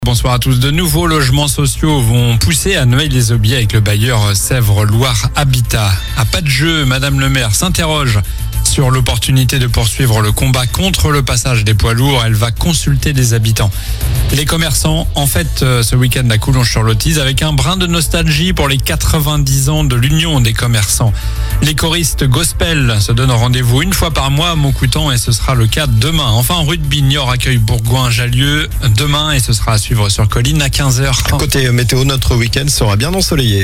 Bonsoir à tous. De nouveaux logements sociaux vont pousser à Noailles-les-Aubiers avec le bailleur Sèvres-Loire Habitat. À pas de jeu, Madame le maire s'interroge sur l'opportunité de poursuivre le combat contre le passage des poids lourds. Elle va consulter les habitants. Les commerçants en fête ce week-end à Coulonges-sur-Lotise avec un brin de nostalgie pour les 90 ans de l'Union des commerçants. Les choristes gospel se donnent rendez-vous une fois par mois à Montcoutan et ce sera le cas demain. Enfin, rugby, Niort accueille Bourgoin-Jallieu demain et ce sera à suivre sur Colline à 15h. Côté météo, notre week-end sera bien ensoleillé.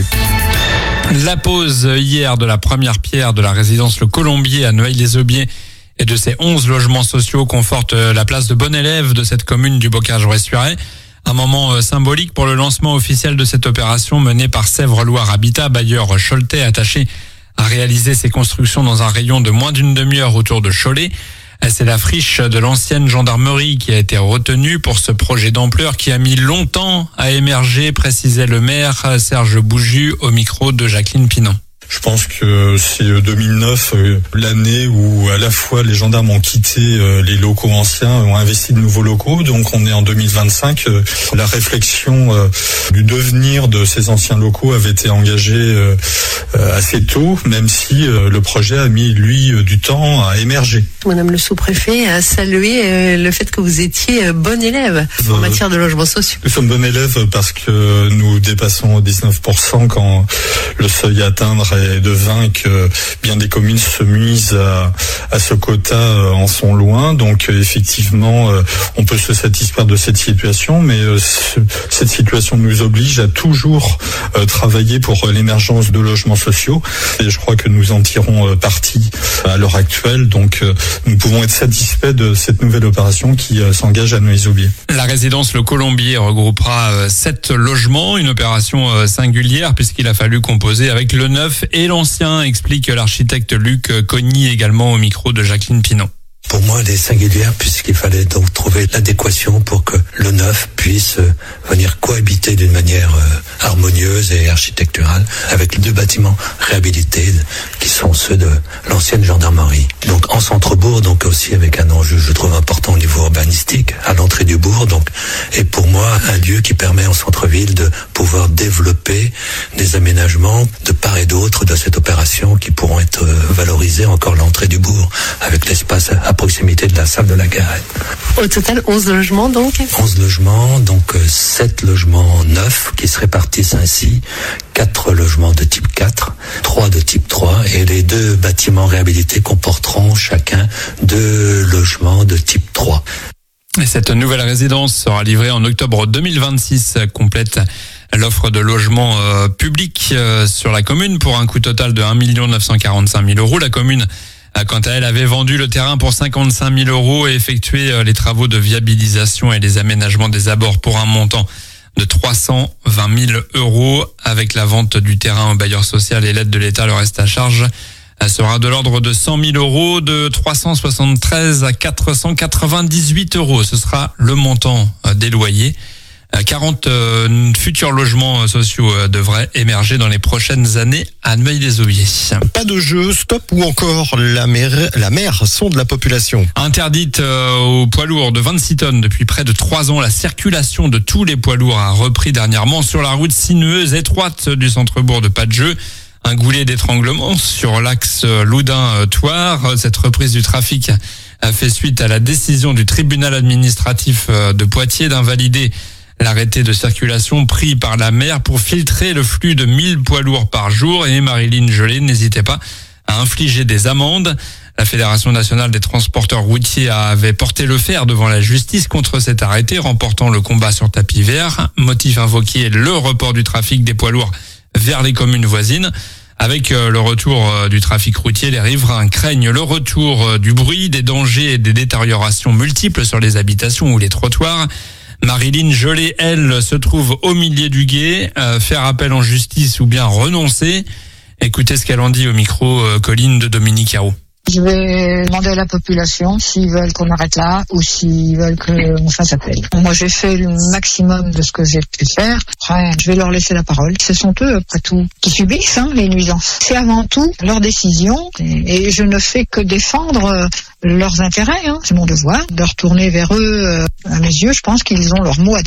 La pose hier de la première pierre de la résidence Le Colombier à Noailles-les-Aubiers et de ses 11 logements sociaux conforte la place de bon élève de cette commune du Bocage-Rouet-Suiret. Un moment symbolique pour le lancement officiel de cette opération menée par Sèvres-Loire Habitat, bailleur choletais attaché à réaliser ces constructions dans un rayon de moins d'une demi-heure autour de Cholet. C'est la friche de l'ancienne gendarmerie qui a été retenue pour ce projet d'ampleur qui a mis longtemps à émerger, précisait le maire Serge Bouju au micro de Jacqueline Pinon. Je pense que c'est 2009, l'année où à la fois les gendarmes ont quitté les locaux anciens, ont investi de nouveaux locaux. Donc on est en 2025. La réflexion du devenir de ces anciens locaux avait été engagée assez tôt, même si le projet a mis, lui, du temps à émerger. Madame le sous-préfet a salué le fait que vous étiez bon élève en matière de logements sociaux. Nous sommes bon élève parce que nous dépassons 19% quand le seuil à atteindre est de 20 et que bien des communes se misent à ce quota en sont loin. Donc effectivement, on peut se satisfaire de cette situation, mais cette situation nous oblige à toujours travailler pour l'émergence de logements sociaux. Et je crois que nous en tirons parti à l'heure actuelle. Donc nous pouvons être satisfaits de cette nouvelle opération qui s'engage à Noailles-les-Aubiers. La résidence Le Colombier regroupera 7 logements, une opération singulière puisqu'il a fallu composer avec le neuf et l'ancien, explique l'architecte Luc Cogny également au micro de Jacqueline Pinon. Pour moi, elle est singulière puisqu'il fallait donc trouver l'adéquation pour que le neuf puisse venir cohabiter d'une manière harmonieuse et architecturale avec les deux bâtiments réhabilités qui sont ceux de l'ancienne gendarmerie. Donc en centre-bourg, donc aussi avec un enjeu, je trouve, important au niveau urbanistique, à l'entrée du bourg. Donc, et pour moi, un lieu qui permet en centre-ville de pouvoir développer des aménagements de part et d'autre de cette opération qui pourront être valorisés encore l'entrée du bourg avec l'espace à proximité de la salle de la Garenne. Au total, 11 logements donc 11 logements, donc 7 logements neufs qui se répartissent ainsi, 4 logements de type 4, 3 de type 3 et les 2 bâtiments réhabilités comporteront chacun 2 logements de type 3. Et cette nouvelle résidence sera livrée en octobre 2026, complète l'offre de logements publics sur la commune pour un coût total de 1 945 000 €. La commune quant à elle, avait vendu le terrain pour 55 000 € et effectué les travaux de viabilisation et les aménagements des abords pour un montant de 320 000 € avec la vente du terrain au bailleur social et l'aide de l'État. Le reste à charge sera de l'ordre de 100 000 € de 373 à 498 €. Ce sera le montant des loyers. 40 futurs logements sociaux devraient émerger dans les prochaines années à Noailles-les-Aubiers. Pas de jeu, stop ou encore la mer sonde la population. Interdite aux poids lourds de 26 tonnes depuis près de 3 ans, la circulation de tous les poids lourds a repris dernièrement sur la route sinueuse étroite du centre-bourg de Pas-de-Jeu. Un goulet d'étranglement sur l'axe Loudun-Thouars. Cette reprise du trafic a fait suite à la décision du tribunal administratif de Poitiers d'invalider l'arrêté de circulation pris par la maire pour filtrer le flux de 1000 poids lourds par jour et Marilyn Gelé n'hésitait pas à infliger des amendes. La Fédération nationale des transporteurs routiers avait porté le fer devant la justice contre cet arrêté, remportant le combat sur tapis vert. Motif invoqué, le report du trafic des poids lourds vers les communes voisines. Avec le retour du trafic routier, les riverains craignent le retour du bruit, des dangers et des détériorations multiples sur les habitations ou les trottoirs. Marilyn Gelé, elle, se trouve au milieu du gué, faire appel en justice ou bien renoncer. Écoutez ce qu'elle en dit au micro Colline de Dominique Haro. Je vais demander à la population s'ils veulent qu'on arrête là ou s'ils veulent qu'on fasse appel. Moi, j'ai fait le maximum de ce que j'ai pu faire. Après, je vais leur laisser la parole. Ce sont eux, après tout, qui subissent les nuisances. C'est avant tout leur décision et je ne fais que défendre leurs intérêts. C'est mon devoir de retourner vers eux. À mes yeux, je pense qu'ils ont leur mot à dire.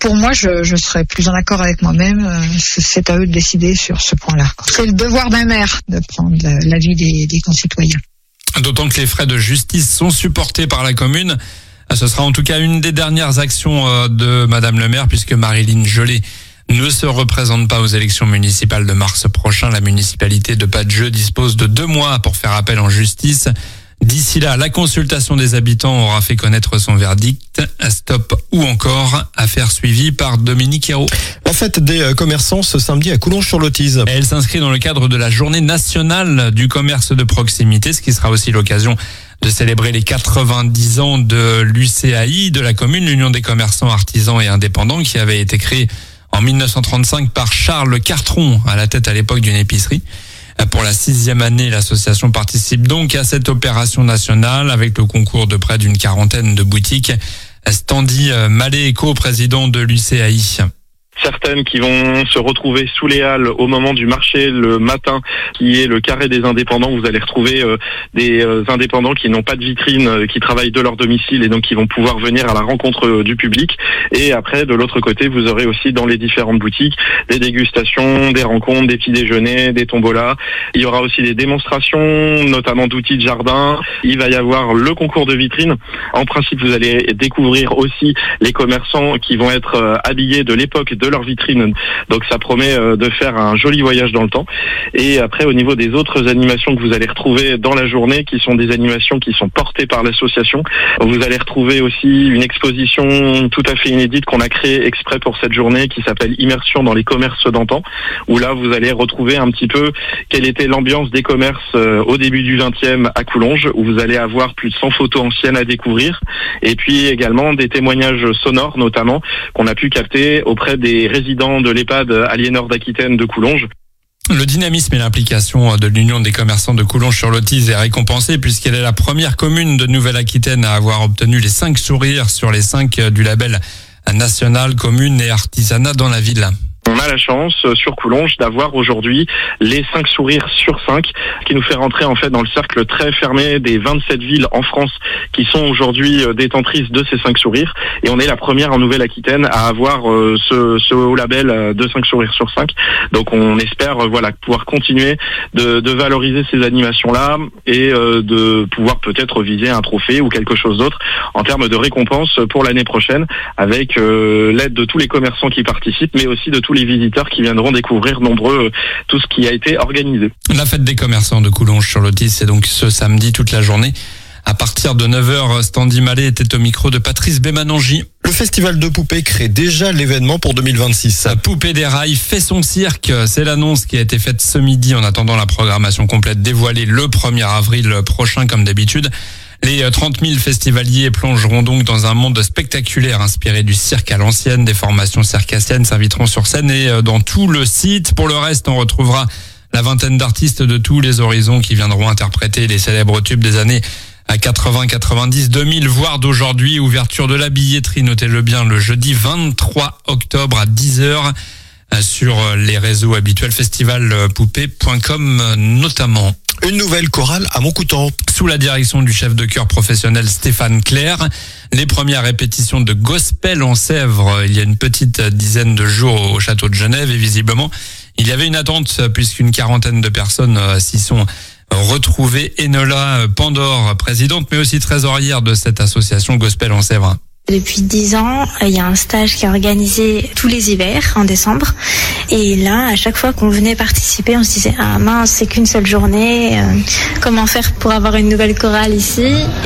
Pour moi, je serais plus en accord avec moi-même. C'est à eux de décider sur ce point-là. C'est le devoir d'un maire de prendre l'avis des concitoyens. D'autant que les frais de justice sont supportés par la commune. Ce sera en tout cas une des dernières actions de Madame le maire, puisque Marilyn Jolet ne se représente pas aux élections municipales de mars prochain. La municipalité de Patjeux dispose de 2 mois pour faire appel en justice. D'ici là, la consultation des habitants aura fait connaître son verdict. Stop ou encore affaire suivie par Dominique Hérault. La fête des commerçants ce samedi à Coulonges-sur-Lotise. Elle s'inscrit dans le cadre de la journée nationale du commerce de proximité, ce qui sera aussi l'occasion de célébrer les 90 ans de l'UCAI de la commune, l'Union des commerçants, artisans et indépendants, qui avait été créée en 1935 par Charles Cartron, à la tête à l'époque d'une épicerie. Pour la 6e année, l'association participe donc à cette opération nationale avec le concours de près d'une 40aine de boutiques. Standy Malé, co-président de l'UCAI. Certaines qui vont se retrouver sous les halles au moment du marché le matin, qui est le carré des indépendants. Vous allez retrouver des indépendants qui n'ont pas de vitrine, qui travaillent de leur domicile et donc qui vont pouvoir venir à la rencontre du public. Et après, de l'autre côté, vous aurez aussi dans les différentes boutiques des dégustations, des rencontres, des petits déjeuners, des tombolas. Il y aura aussi des démonstrations, notamment d'outils de jardin. Il va y avoir le concours de vitrine. En principe, vous allez découvrir aussi les commerçants qui vont être habillés de l'époque de leur vitrine. Donc ça promet de faire un joli voyage dans le temps. Et après, au niveau des autres animations que vous allez retrouver dans la journée, qui sont des animations qui sont portées par l'association, vous allez retrouver aussi une exposition tout à fait inédite qu'on a créée exprès pour cette journée, qui s'appelle Immersion dans les commerces d'antan, où là vous allez retrouver un petit peu quelle était l'ambiance des commerces au début du 20e à Coulonges, où vous allez avoir plus de 100 photos anciennes à découvrir, et puis également des témoignages sonores notamment qu'on a pu capter auprès des résidents de l'EHPAD Aliénor d'Aquitaine de Coulonges. Le dynamisme et l'implication de l'Union des commerçants de Coulonges-sur-Lotise est récompensée puisqu'elle est la première commune de Nouvelle-Aquitaine à avoir obtenu les 5 sourires sur les 5 du label national commune et artisanat dans la ville. On a la chance sur Coulonges d'avoir aujourd'hui les 5 sourires sur 5, qui nous fait rentrer en fait dans le cercle très fermé des 27 villes en France qui sont aujourd'hui détentrices de ces 5 sourires. Et on est la première en Nouvelle-Aquitaine à avoir ce haut label de 5 sourires sur 5. Donc on espère pouvoir continuer de valoriser ces animations-là et de pouvoir peut-être viser un trophée ou quelque chose d'autre en termes de récompense pour l'année prochaine, avec l'aide de tous les commerçants qui participent, mais aussi de tous les visiteurs qui viendront découvrir nombreux tout ce qui a été organisé. La fête des commerçants de Coulonges-sur-Lotise, c'est donc ce samedi toute la journée. À partir de 9h, Standy Malé était au micro de Patrice Bémanangi. Le festival de poupées crée déjà l'événement pour 2026. Poupée des Rails fait son cirque. C'est l'annonce qui a été faite ce midi en attendant la programmation complète dévoilée le 1er avril prochain comme d'habitude. Les 30 000 festivaliers plongeront donc dans un monde spectaculaire inspiré du cirque à l'ancienne. Des formations circassiennes s'inviteront sur scène et dans tout le site. Pour le reste, on retrouvera la vingtaine d'artistes de tous les horizons qui viendront interpréter les célèbres tubes des années 80, 90, 2000, voire d'aujourd'hui. Ouverture de la billetterie, notez-le bien, le jeudi 23 octobre à 10h sur les réseaux habituels, festivalpoupée.com notamment. Une nouvelle chorale à Montcoutan. Sous la direction du chef de chœur professionnel Stéphane Clair, les premières répétitions de gospel en Sèvres il y a une petite dizaine de jours au château de Genève, et visiblement il y avait une attente puisqu'une 40aine de personnes s'y sont retrouvées. Enola Pandore, présidente mais aussi trésorière de cette association Gospel en Sèvres. Depuis 10 ans, il y a un stage qui est organisé tous les hivers, en décembre. Et là, à chaque fois qu'on venait participer, on se disait « Ah mince, c'est qu'une seule journée, comment faire pour avoir une nouvelle chorale ici ?»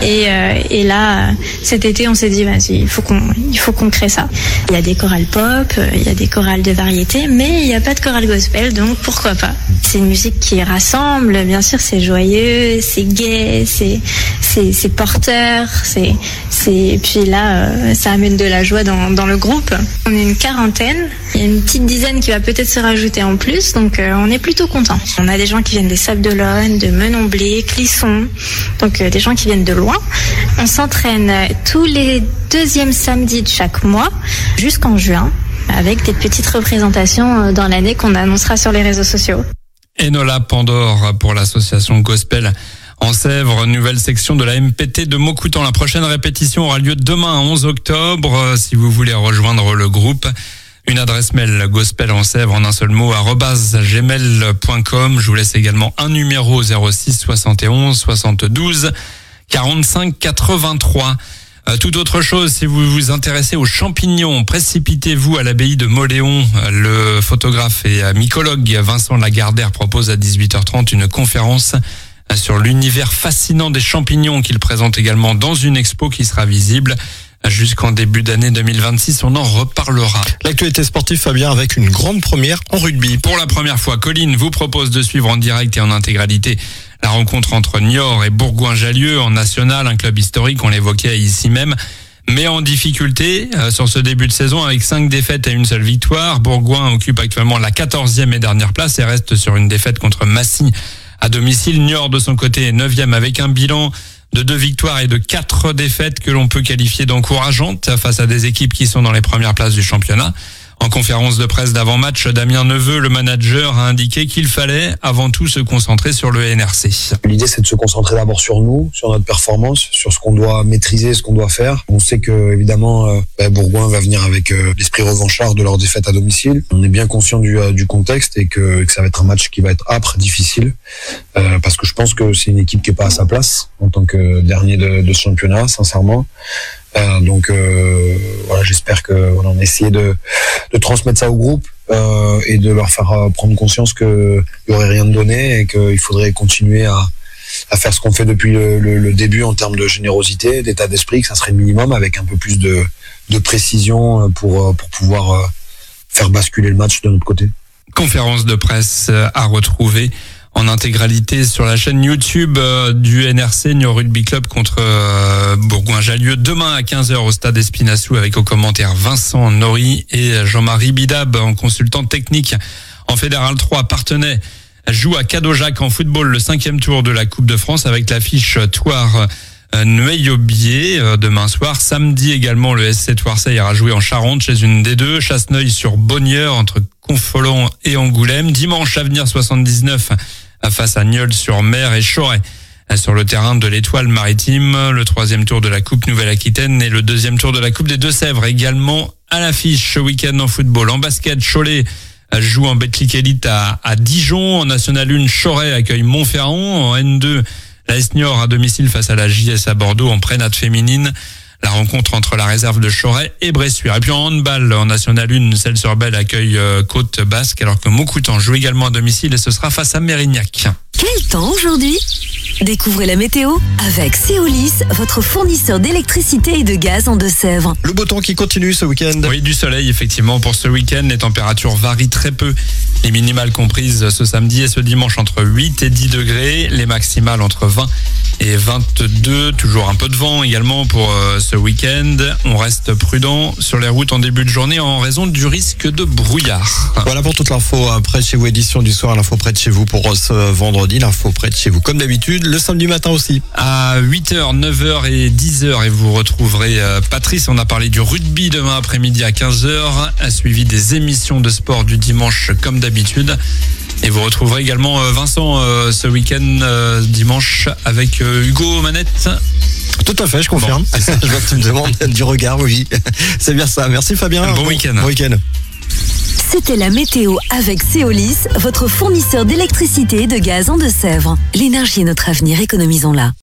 Et là, cet été, on s'est dit « Vas-y, il faut qu'on crée ça. » Il y a des chorales pop, il y a des chorales de variété, mais il n'y a pas de chorale gospel, donc pourquoi pas. C'est une musique qui rassemble, bien sûr, c'est joyeux, c'est gai, c'est porteur, et puis là, ça amène de la joie dans le groupe. On est une 40aine, il y a une petite dizaine qui va peut-être se rajouter en plus, donc on est plutôt contents. On a des gens qui viennent des Sables-d'Olonne, de Menon-Blé, Clisson, donc des gens qui viennent de loin. On s'entraîne tous les 2e samedis de chaque mois jusqu'en juin, avec des petites représentations dans l'année qu'on annoncera sur les réseaux sociaux. Enola Pandore pour l'association Gospel En Sèvres, nouvelle section de la MPT de Maucoutan. La prochaine répétition aura lieu demain, 11 octobre. Si vous voulez rejoindre le groupe, une adresse mail gospel en Sèvres en un seul mot @gmail.com. Je vous laisse également un numéro 06 71 72 45 83. Tout autre chose, si vous vous intéressez aux champignons, précipitez-vous à l'abbaye de Moléon. Le photographe et mycologue Vincent Lagardère propose à 18h30 une conférence sur l'univers fascinant des champignons qu'il présente également dans une expo qui sera visible jusqu'en début d'année 2026. On en reparlera. L'actualité sportive, Fabien, avec une grande première en rugby. Pour la première fois, Colline vous propose de suivre en direct et en intégralité la rencontre entre Niort et Bourgoin-Jallieu en national, un club historique, on l'évoquait ici même, mais en difficulté sur ce début de saison avec 5 défaites et une seule victoire. Bourgoin occupe actuellement la 14e et dernière place et reste sur une défaite contre Massy à domicile. Niort de son côté est 9e avec un bilan de 2 victoires et de 4 défaites que l'on peut qualifier d'encourageantes face à des équipes qui sont dans les premières places du championnat. En conférence de presse d'avant-match, Damien Neveu, le manager, a indiqué qu'il fallait avant tout se concentrer sur le NRC. L'idée, c'est de se concentrer d'abord sur nous, sur notre performance, sur ce qu'on doit maîtriser, ce qu'on doit faire. On sait que évidemment, Bourgoin va venir avec l'esprit revanchard de leur défaite à domicile. On est bien conscient du contexte et que ça va être un match qui va être âpre, difficile, parce que je pense que c'est une équipe qui est pas à sa place en tant que dernier de ce championnat, sincèrement. Donc voilà, j'espère que on a essayé de transmettre ça au groupe et de leur faire prendre conscience que il y aurait rien de donné et qu'il faudrait continuer à faire ce qu'on fait depuis le début en termes de générosité, d'état d'esprit, que ça serait le minimum, avec un peu plus de précision pour pouvoir faire basculer le match de notre côté. Conférence de presse à retrouver en intégralité sur la chaîne YouTube du NRC Niort Rugby Club contre Bourgoin-Jallieu demain à 15h au stade Espinassou, avec aux commentaires Vincent Nori et Jean-Marie Bidab en consultant technique. En Fédéral 3, Parthenay joue à Cadojac en football le 5e tour de la Coupe de France avec l'affiche Thouars Neuilly-Aubier demain soir. Samedi également, le SC Thouarseille ira jouer en Charente chez une des deux. Chasseneuil sur Bonnieure entre Confolens et Angoulême. Dimanche, Avenir 79 face à Nieul-sur-Mer et Choret sur le terrain de l'Étoile Maritime. Le 3e tour de la Coupe Nouvelle-Aquitaine et le 2e tour de la Coupe des Deux-Sèvres également à l'affiche ce week-end en football. En basket, Cholet joue en Betclic Elite à Dijon. En National 1, Choret accueille Montferrand. En N2, l'AS Niort à domicile face à la JS à Bordeaux en prénate féminine. La rencontre entre la réserve de Choret et Bressuire. Et puis en handball, en National 1, Celles-sur-Belle accueille Côte Basque, alors que Maucoutan joue également à domicile et ce sera face à Mérignac. Quel temps aujourd'hui ? Découvrez la météo avec Céolis, votre fournisseur d'électricité et de gaz en Deux-Sèvres. Le beau temps qui continue ce week-end. Oui, du soleil effectivement pour ce week-end. Les températures varient très peu. Les minimales comprises ce samedi et ce dimanche entre 8 et 10 degrés. Les maximales entre 20 et 22. Toujours un peu de vent également pour ce week-end. On reste prudent sur les routes en début de journée en raison du risque de brouillard. Voilà pour toute l'info près de chez vous, édition du soir, l'info près de chez vous pour ce vendredi, l'info près de chez vous comme d'habitude, le samedi matin aussi. À 8h, 9h et 10h et vous retrouverez Patrice, on a parlé du rugby demain après-midi à 15h, suivi des émissions de sport du dimanche comme d'habitude. Et vous retrouverez également Vincent ce week-end dimanche avec Hugo Manette. Tout à fait, je confirme. Bon, je vois que tu me demandes du regard, oui. C'est bien ça. Merci Fabien. Bon week-end. Bon week-end. C'était la météo avec Céolis, votre fournisseur d'électricité et de gaz en Deux-Sèvres. L'énergie est notre avenir, économisons-la.